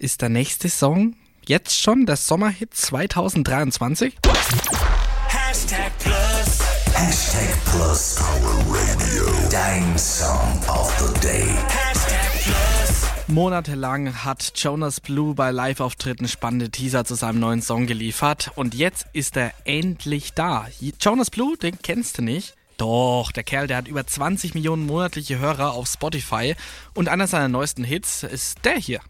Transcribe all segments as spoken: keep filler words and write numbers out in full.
ist der nächste Song jetzt schon der Sommerhit zwanzig dreiundzwanzig? Hashtag Plus. Hashtag Plus. Power Radio. Dein Song of the Day. Hashtag Plus. Monatelang hat Jonas Blue bei Live-Auftritten spannende Teaser zu seinem neuen Song geliefert und jetzt ist er endlich da. Jonas Blue, den kennst du nicht? Doch, der Kerl, der hat über zwanzig Millionen monatliche Hörer auf Spotify und einer seiner neuesten Hits ist der hier.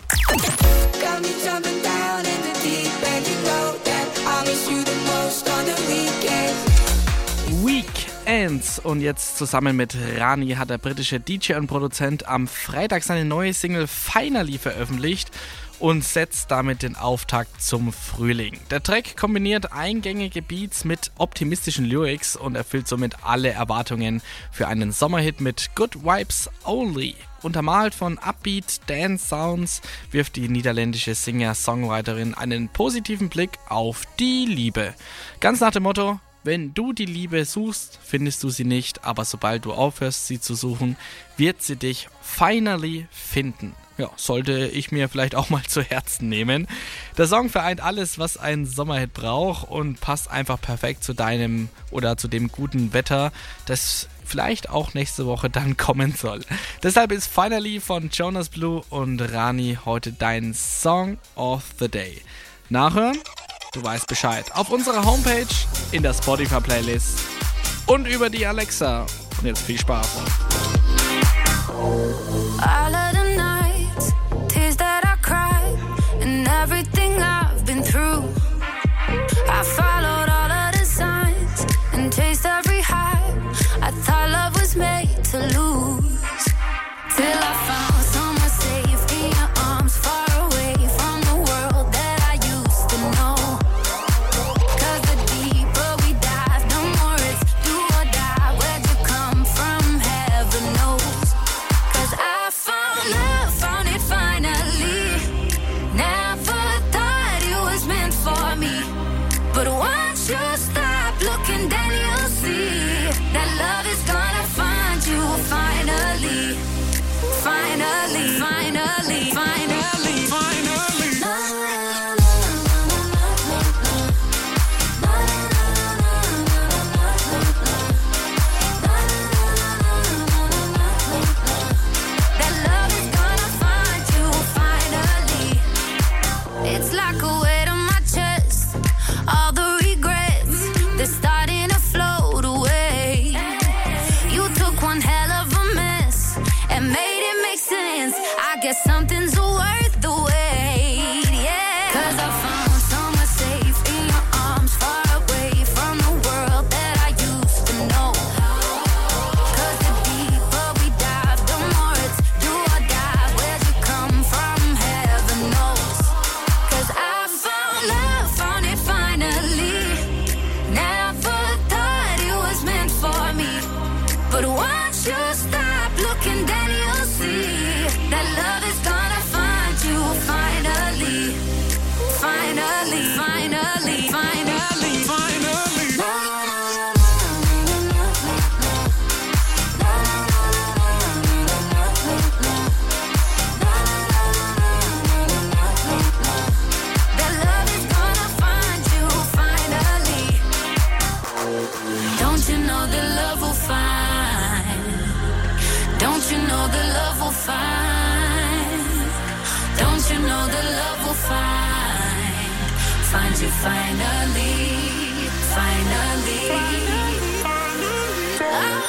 Weekends. Und jetzt zusammen mit Rani hat der britische D J und Produzent am Freitag seine neue Single Finally veröffentlicht und setzt damit den Auftakt zum Frühling. Der Track kombiniert eingängige Beats mit optimistischen Lyrics und erfüllt somit alle Erwartungen für einen Sommerhit mit Good Vibes Only. Untermalt von Upbeat Dance-Sounds wirft die niederländische Singer-Songwriterin einen positiven Blick auf die Liebe. Ganz nach dem Motto: Wenn du die Liebe suchst, findest du sie nicht, aber sobald du aufhörst, sie zu suchen, wird sie dich finally finden. Ja, sollte ich mir vielleicht auch mal zu Herzen nehmen. Der Song vereint alles, was ein Sommerhit braucht und passt einfach perfekt zu deinem oder zu dem guten Wetter, das vielleicht auch nächste Woche dann kommen soll. Deshalb ist Finally von Jonas Blue und Rani heute dein Song of the Day. Nachhören? Du weißt Bescheid. Auf unserer Homepage, in der Spotify-Playlist und über die Alexa. Und jetzt viel Spaß. All of the nights, tears that I cried, and everything I've been through. I followed all of the signs and chased every high. I thought love was made to lose. Till I found someone safe in your arms, far away from the world that I used to know. Cause the deeper we dive, the more it's do or die. Where'd you come from? Heaven knows. Cause I found love, found it finally. Never thought it was meant for me. But once you stop looking, then you'll see that love is gonna find you finally. Finally, finally, finally, finally. La, la, la, la, la, la, la, that love is gonna find you finally. It's like a weight on my chest. All the regrets, they're starting to float away. You took one hell of a mess and made it make sense. I guess something's worth the wait, yeah. Cause I found someone safe in your arms, far away from the world that I used to know. Cause the deeper we dive, the more it's do or die. Where'd you come from? Heaven knows. Cause I found love, found it finally. Never thought it was meant for me. But once you stop looking, then you'll see that love is gonna find you finally. Finally, finally, finally, finally. La, la, la, la, la, la, that love is gonna find you finally. Don't you know that love will find? Don't you know that love will find? Don't you know that love will find? Find you finally, finally. finally.